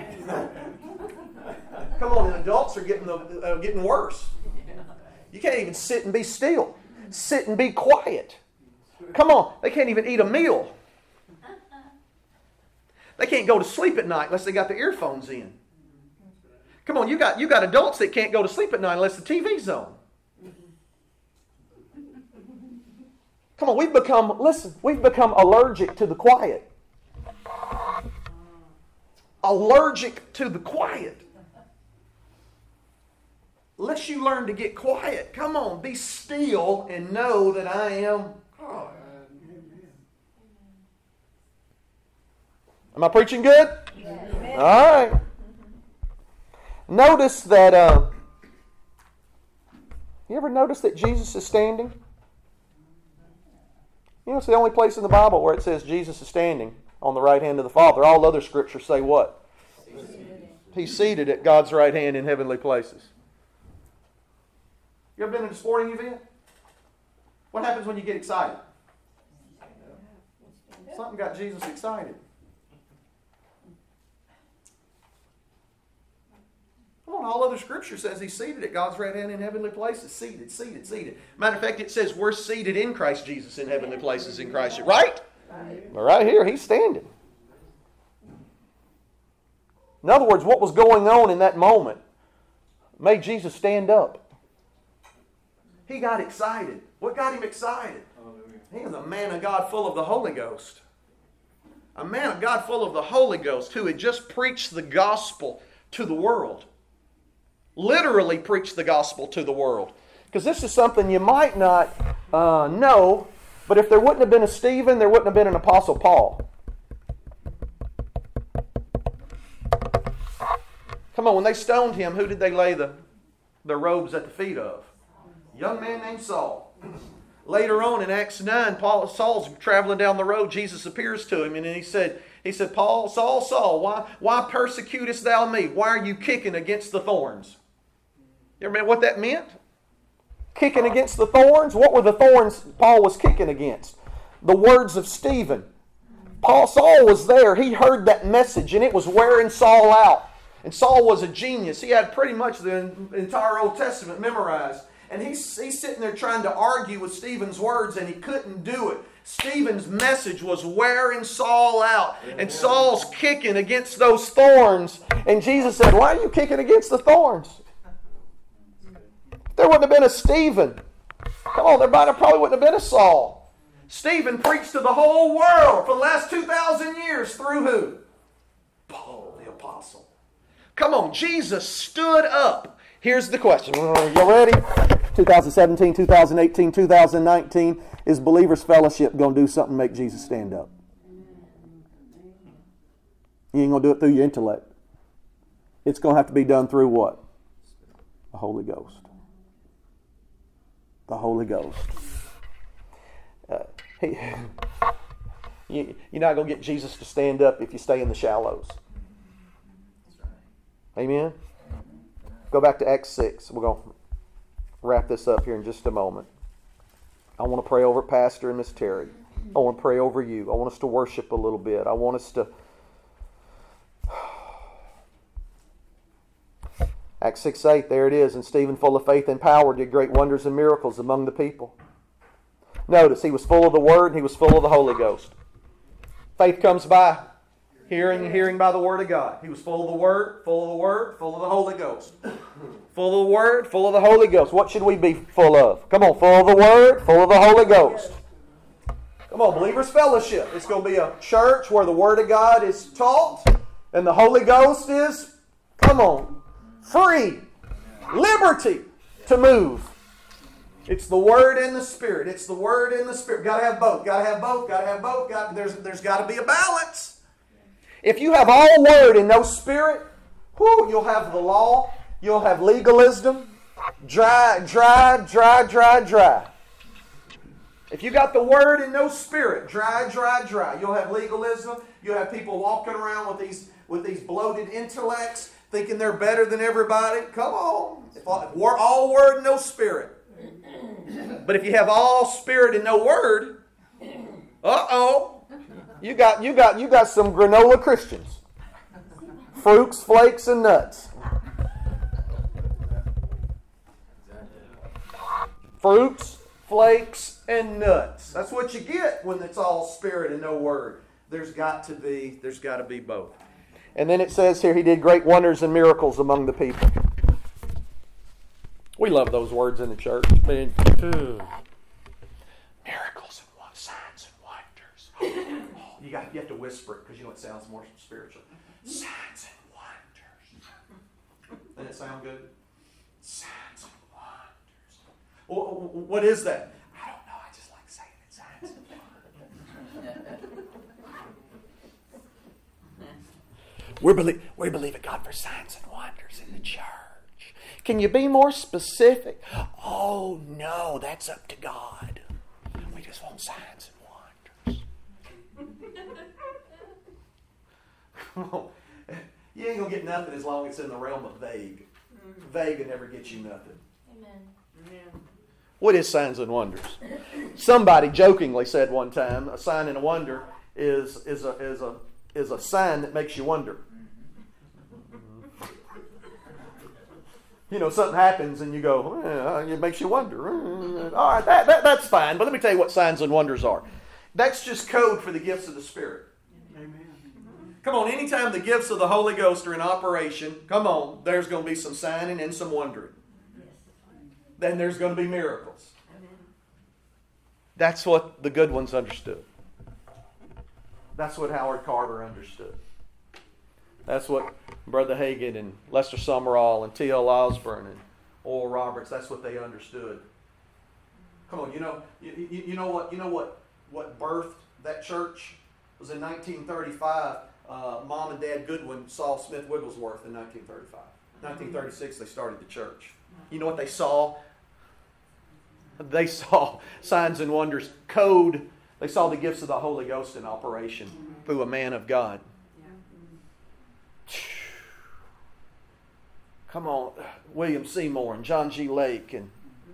Come on, and adults are getting worse. You can't even sit and be still. Sit and be quiet. Come on, they can't even eat a meal. They can't go to sleep at night unless they got their earphones in. Come on, you got adults that can't go to sleep at night unless the TV's on. Come on, we've become allergic to the quiet. Allergic to the quiet. Unless you learn to get quiet, come on, be still and know that I am God. Am I preaching good? Yes. All right. Notice that, you ever notice that Jesus is standing? You know, it's the only place in the Bible where it says Jesus is standing on the right hand of the Father. All other scriptures say what? He's seated at God's right hand in heavenly places. You ever been in a sporting event? What happens when you get excited? Something got Jesus excited. Come on, all other scripture says He's seated at God's right hand in heavenly places. Seated, seated, seated. Matter of fact, it says we're seated in Christ Jesus in heavenly places in Christ. Right? But right here, He's standing. In other words, what was going on in that moment made Jesus stand up. He got excited. What got Him excited? He was a man of God full of the Holy Ghost. A man of God full of the Holy Ghost who had just preached the gospel to the world. Literally preach the gospel to the world. Because this is something you might not know, but if there wouldn't have been a Stephen, there wouldn't have been an Apostle Paul. Come on, when they stoned him, who did they lay their robes at the feet of? A young man named Saul. Later on in Acts 9, Saul's traveling down the road. Jesus appears to him and he said, Paul, Saul, why persecutest thou me? Why are you kicking against the thorns? You remember what that meant? Kicking against the thorns? What were the thorns Paul was kicking against? The words of Stephen. Saul was there. He heard that message and it was wearing Saul out. And Saul was a genius. He had pretty much the entire Old Testament memorized. And he's sitting there trying to argue with Stephen's words and he couldn't do it. Stephen's message was wearing Saul out. And Saul's kicking against those thorns. And Jesus said, why are you kicking against the thorns? There wouldn't have been a Stephen. Come on, there probably wouldn't have been a Saul. Stephen preached to the whole world for the last 2,000 years through who? Paul the Apostle. Come on, Jesus stood up. Here's the question. You ready? 2017, 2018, 2019. Is Believers Fellowship going to do something to make Jesus stand up? You ain't going to do it through your intellect. It's going to have to be done through what? The Holy Ghost. The Holy Ghost. You're not going to get Jesus to stand up if you stay in the shallows. Amen? Go back to Acts 6. We're going to wrap this up here in just a moment. I want to pray over Pastor and Miss Terry. I want to pray over you. I want us to worship a little bit. I want us to... Acts 6:8, there it is. And Stephen, full of faith and power, did great wonders and miracles among the people. Notice, he was full of the Word and he was full of the Holy Ghost. Faith comes by hearing, and hearing by the Word of God. He was full of the Word, full of the Word, full of the Holy Ghost. Full of the Word, full of the Holy Ghost. What should we be full of? Come on, full of the Word, full of the Holy Ghost. Come on, Believers Fellowship. It's going to be a church where the Word of God is taught and the Holy Ghost is, come on, free, liberty to move. It's the Word and the Spirit. It's the Word and the Spirit. Got to have both. Got to have both. Got to have both. There's got to be a balance. If you have all Word and no Spirit, you'll have the law. You'll have legalism. Dry. If you got the Word and no Spirit, dry. You'll have legalism. You'll have people walking around with these bloated intellects, thinking they're better than everybody. Come on. We're all Word and no Spirit. But if you have all Spirit and no Word, you got some granola Christians. Fruits, flakes, and nuts. Fruits, flakes, and nuts. That's what you get when it's all Spirit and no Word. There's got to be both. And then it says here, he did great wonders and miracles among the people. We love those words in the church. Miracles and signs and wonders. You have to whisper it because you know it sounds more spiritual. Signs and wonders. Doesn't it sound good? Signs and wonders. What is that? I don't know. I just like saying it. Signs and wonders. We believe in God for signs and wonders in the church. Can you be more specific? Oh, no, that's up to God. We just want signs and wonders. You ain't going to get nothing as long as it's in the realm of vague. Vague will never get you nothing. Amen. What is signs and wonders? Somebody jokingly said one time, a sign and a wonder is a sign that makes you wonder. You know, something happens and you go, it makes you wonder. All right, that's fine. But let me tell you what signs and wonders are. That's just code for the gifts of the Spirit. Amen. Come on, anytime the gifts of the Holy Ghost are in operation, come on, there's going to be some signing and some wondering. Then there's going to be miracles. That's what the good ones understood. That's what Howard Carter understood. That's what Brother Hagin and Lester Summerall and T.L. Osborne and Oral Roberts, that's what they understood. Come on, you know what birthed that church? It was in 1935. Mom and Dad Goodwin saw Smith Wigglesworth in 1935. 1936 they started the church. You know what they saw? They saw signs and wonders, code. They saw the gifts of the Holy Ghost in operation through a man of God. Come on, William Seymour and John G. Lake and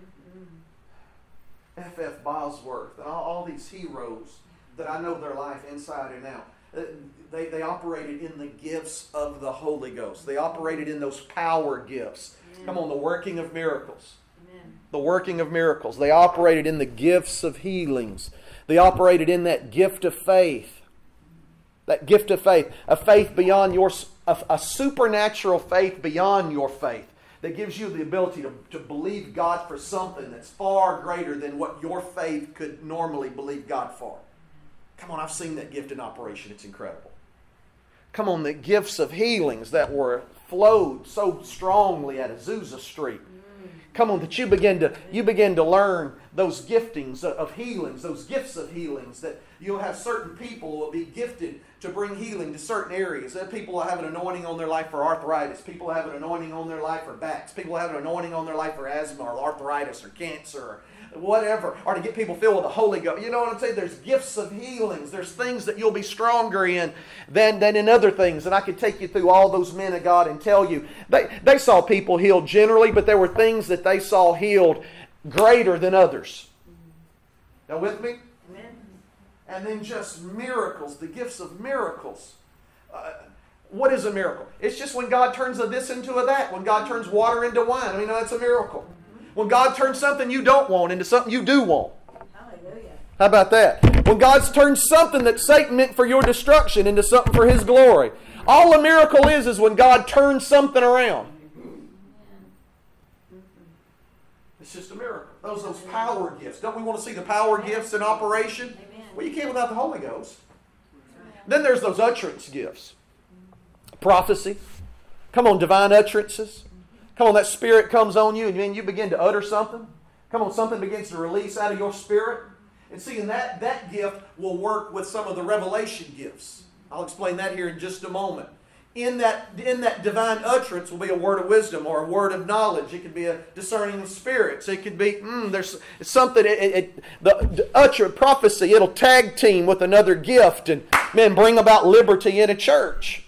F.F. Bosworth and all these heroes that I know their life inside and out. They operated in the gifts of the Holy Ghost. They operated in those power gifts. Come on, the working of miracles. The working of miracles. They operated in the gifts of healings. They operated in that gift of faith. That gift of faith. A faith beyond a supernatural faith beyond your faith. That gives you the ability to believe God for something that's far greater than what your faith could normally believe God for. Come on, I've seen that gift in operation. It's incredible. Come on, the gifts of healings that were flowed so strongly at Azusa Street. Come on, that you begin to learn those giftings of healings, those gifts of healings, that you'll have certain people who will be gifted to bring healing to certain areas. People will have an anointing on their life for arthritis. People will have an anointing on their life for backs. People will have an anointing on their life for asthma or arthritis or cancer or whatever, or to get people filled with the Holy Ghost. You know what I'm saying? There's gifts of healings. There's things that you'll be stronger in than in other things. And I could take you through all those men of God and tell you. They saw people healed generally, but there were things that they saw healed greater than others. Now with me? Amen. And then just miracles, the gifts of miracles. What is a miracle? It's just when God turns a this into a that. When God turns water into wine. I mean, that's a miracle. When God turns something you don't want into something you do want. Hallelujah. How about that? When God's turned something that Satan meant for your destruction into something for His glory. All a miracle is when God turns something around. It's just a miracle. Those power gifts. Don't we want to see the power gifts in operation? Well, you can't without the Holy Ghost. Then there's those utterance gifts. Prophecy. Come on, divine utterances. Come on, that Spirit comes on you and then you begin to utter something. Come on, something begins to release out of your spirit. And see, and that gift will work with some of the revelation gifts. I'll explain that here in just a moment. In that divine utterance will be a word of wisdom or a word of knowledge. It could be a discerning of spirits. It could be, there's something, the prophecy, it'll tag team with another gift and, bring about liberty in a church.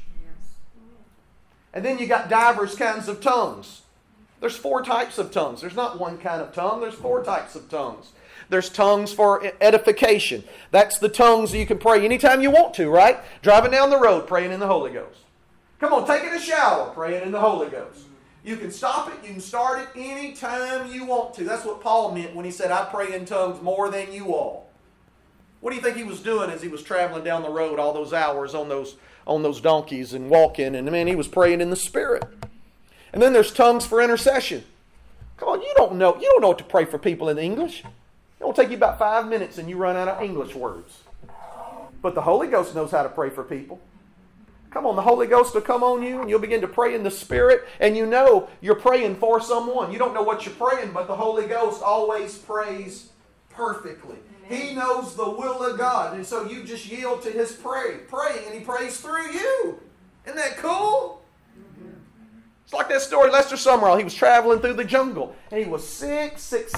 And then you got divers kinds of tongues. There's 4 types of tongues. There's not one kind of tongue. There's 4 types of tongues. There's tongues for edification. That's the tongues that you can pray anytime you want to, right? Driving down the road, praying in the Holy Ghost. Come on, taking a shower, praying in the Holy Ghost. You can stop it. You can start it anytime you want to. That's what Paul meant when he said, I pray in tongues more than you all. What do you think he was doing as he was traveling down the road all those hours on those donkeys and walking? And he was praying in the Spirit. And then there's tongues for intercession. Come on, you don't know what to pray for people in English. It'll take you about 5 minutes and you run out of English words. But the Holy Ghost knows how to pray for people. Come on, the Holy Ghost will come on you and you'll begin to pray in the Spirit and you know you're praying for someone. You don't know what you're praying, but the Holy Ghost always prays perfectly. He knows the will of God. And so you just yield to His praying and He prays through you. Isn't that cool? It's like that story, Lester Summerall. He was traveling through the jungle and he was sick.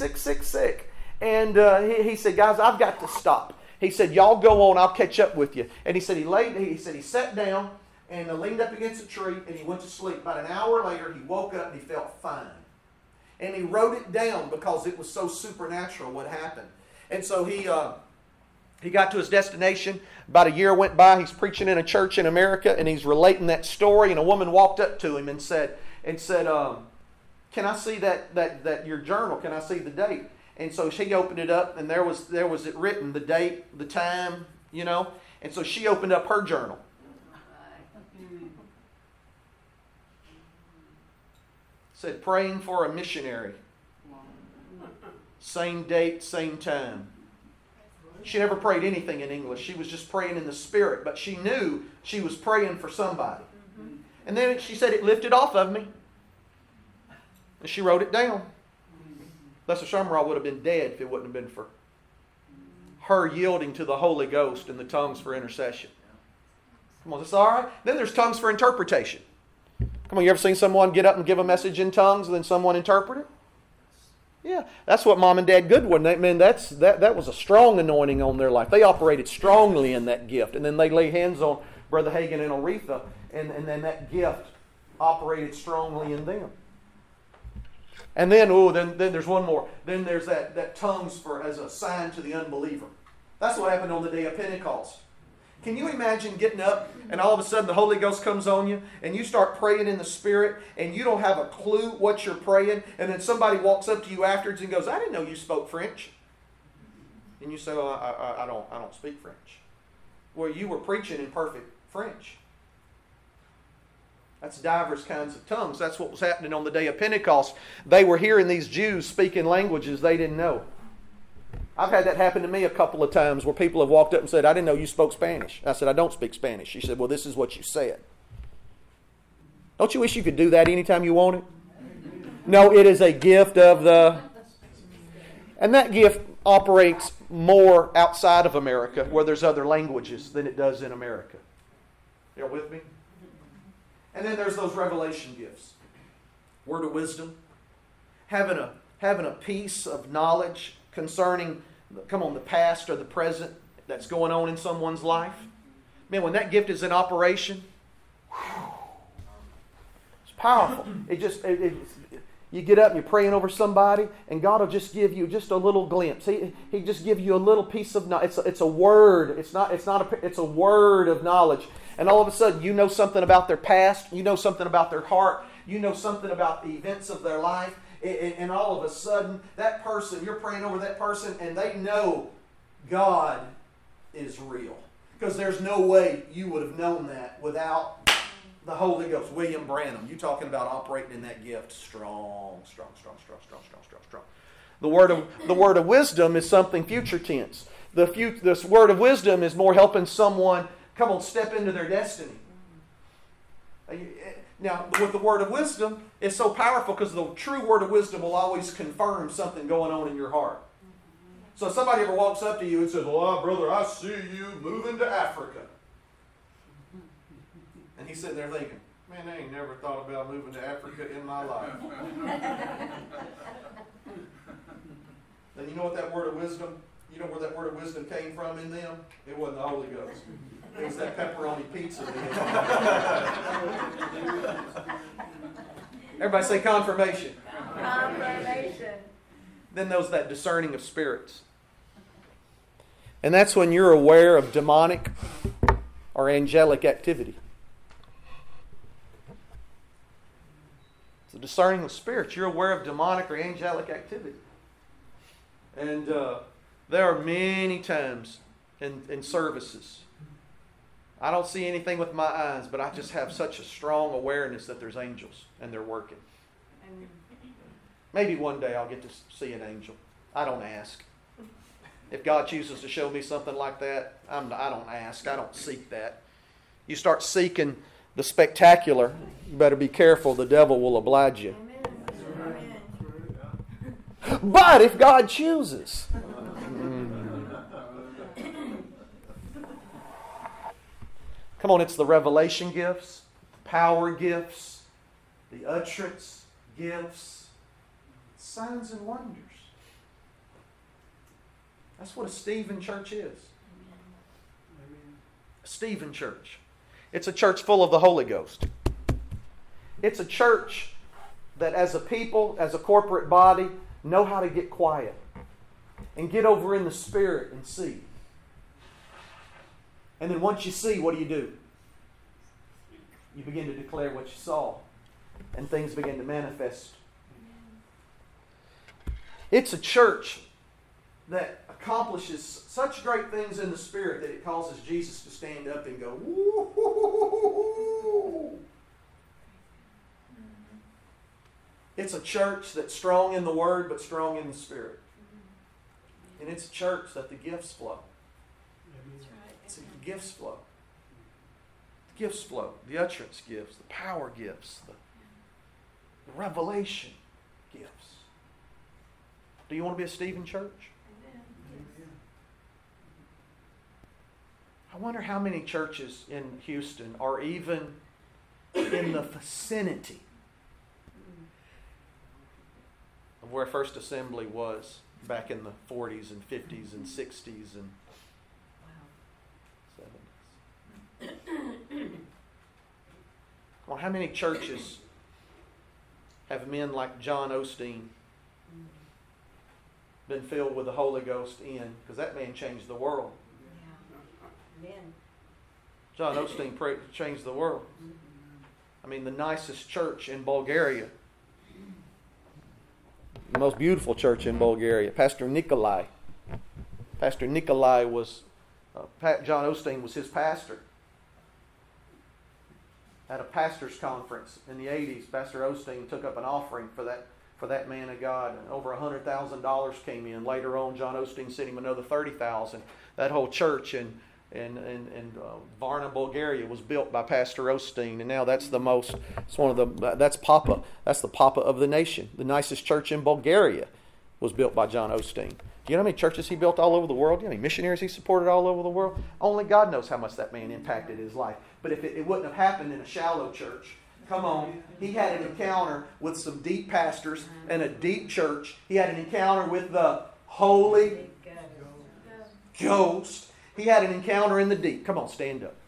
And he said, guys, I've got to stop. He said, y'all go on, I'll catch up with you. And he said he sat down and leaned up against a tree and he went to sleep. About an hour later, he woke up and he felt fine. And he wrote it down because it was so supernatural what happened. And so he got to his destination. About a year went by. He's preaching in a church in America and he's relating that story. And a woman walked up to him and said, can I see that your journal? Can I see the date? And so she opened it up and there was it written, the date, the time, And so she opened up her journal. Said, praying for a missionary. Same date, same time. She never prayed anything in English. She was just praying in the Spirit. But she knew she was praying for somebody. And then she said it lifted off of me. And she wrote it down. Lester Summerall would have been dead if it wouldn't have been for her yielding to the Holy Ghost and the tongues for intercession. Come on, is this all right? Then there's tongues for interpretation. Come on, you ever seen someone get up and give a message in tongues and then someone interpret it? Yeah, that's what Mom and Dad Goodwin, that was a strong anointing on their life. They operated strongly in that gift. And then they lay hands on Brother Hagin and Aretha, and then that gift operated strongly in them. And then there's one more. Then there's that tongues for as a sign to the unbeliever. That's what happened on the day of Pentecost. Can you imagine getting up and all of a sudden the Holy Ghost comes on you and you start praying in the Spirit and you don't have a clue what you're praying, and then somebody walks up to you afterwards and goes, "I didn't know you spoke French." And you say, "Oh, I don't speak French." Well, you were preaching in perfect French. That's diverse kinds of tongues. That's what was happening on the day of Pentecost. They were hearing these Jews speaking languages they didn't know. I've had that happen to me a couple of times where people have walked up and said, "I didn't know you spoke Spanish." I said, "I don't speak Spanish." She said, "Well, this is what you said." Don't you wish you could do that anytime you want it? No, it is a gift of the... And that gift operates more outside of America where there's other languages than it does in America. You with me? And then there's those revelation gifts. Word of wisdom. Having a piece of knowledge concerning, the past or the present that's going on in someone's life. Man, when that gift is in operation, it's powerful. You get up and you're praying over somebody, and God will just give you just a little glimpse. He just give you a little piece of knowledge. It's a word. It's a word of knowledge. And all of a sudden, you know something about their past. You know something about their heart. You know something about the events of their life. And all of a sudden, that person, you're praying over that person, and they know God is real. Because there's no way you would have known that without the Holy Ghost. William Branham, you talking about operating in that gift. Strong. The word of wisdom is something future tense. This word of wisdom is more helping someone step into their destiny. Now, with the word of wisdom, it's so powerful because the true word of wisdom will always confirm something going on in your heart. So if somebody ever walks up to you and says, "Well, brother, I see you moving to Africa." And he's sitting there thinking, "Man, I ain't never thought about moving to Africa in my life." Then you know what that word of wisdom, you know where that word of wisdom came from in them? It wasn't the Holy Ghost. It was that pepperoni pizza. Everybody say confirmation. Confirmation. Then there's that discerning of spirits. And that's when you're aware of demonic or angelic activity. So discerning of spirits, you're aware of demonic or angelic activity. And there are many times in services, I don't see anything with my eyes, but I just have such a strong awareness that there's angels and they're working. Maybe one day I'll get to see an angel. I don't ask. If God chooses to show me something like that, I don't ask. I don't seek that. You start seeking the spectacular, you better be careful. The devil will oblige you. Amen. But if God chooses... Come on, it's the revelation gifts, the power gifts, the utterance gifts, signs and wonders. That's what a Stephen church is. A Stephen church. It's a church full of the Holy Ghost. It's a church that as a people, as a corporate body, know how to get quiet and get over in the Spirit and see. And then once you see, what do? You begin to declare what you saw. And things begin to manifest. It's a church that accomplishes such great things in the Spirit that it causes Jesus to stand up and go, "Woo-hoo-hoo-hoo-hoo." It's a church that's strong in the Word but strong in the Spirit. And it's a church that the gifts flow. It's the gifts flow. gifts flow. The utterance gifts, the power gifts, the revelation gifts. Do you want to be a Stephen church? I wonder how many churches in Houston are even in the vicinity of where First Assembly was back in the 40s and 50s and 60s and 70s. Well, how many churches have men like John Osteen been filled with the Holy Ghost in? Because that man changed the world. John Osteen changed the world. I mean, the nicest church in Bulgaria. The most beautiful church in Bulgaria. Pastor Nikolai. Pastor Nikolai was, John Osteen was his pastor. At a pastor's conference in the 80s, Pastor Osteen took up an offering for that man of God, and over $100,000 came in. Later on, John Osteen sent him another $30,000. That whole church in Varna, Bulgaria, was built by Pastor Osteen, and now that's the Papa of the nation. The nicest church in Bulgaria was built by John Osteen. Do you know how many churches he built all over the world? Do you know how many missionaries he supported all over the world? Only God knows how much that man impacted his life. But if it wouldn't have happened in a shallow church, come on, he had an encounter with some deep pastors and a deep church. He had an encounter with the Holy Ghost. He had an encounter in the deep. Come on, stand up.